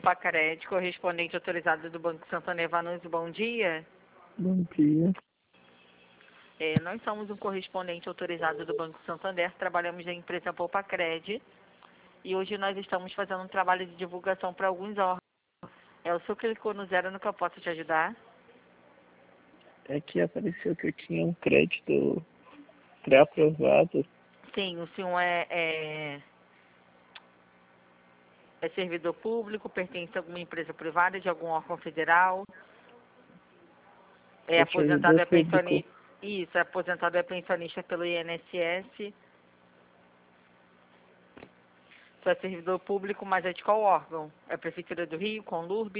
Pacred, correspondente autorizado do Banco Santander Vanucci, bom dia. Bom dia. Nós somos um correspondente autorizado do Banco Santander, trabalhamos na empresa Poupa-Cred e hoje nós estamos fazendo um trabalho de divulgação para alguns órgãos. O senhor clicou no 0 no que eu posso te ajudar? É que apareceu que eu tinha um crédito pré-aprovado. Sim, o senhor é servidor público, pertence a alguma empresa privada, de algum órgão federal, é Sou aposentado, servidor é público. pensionista, isso, é aposentado, é pensionista pelo INSS, sou servidor público, mas é de qual órgão? É Prefeitura do Rio, Conlurb?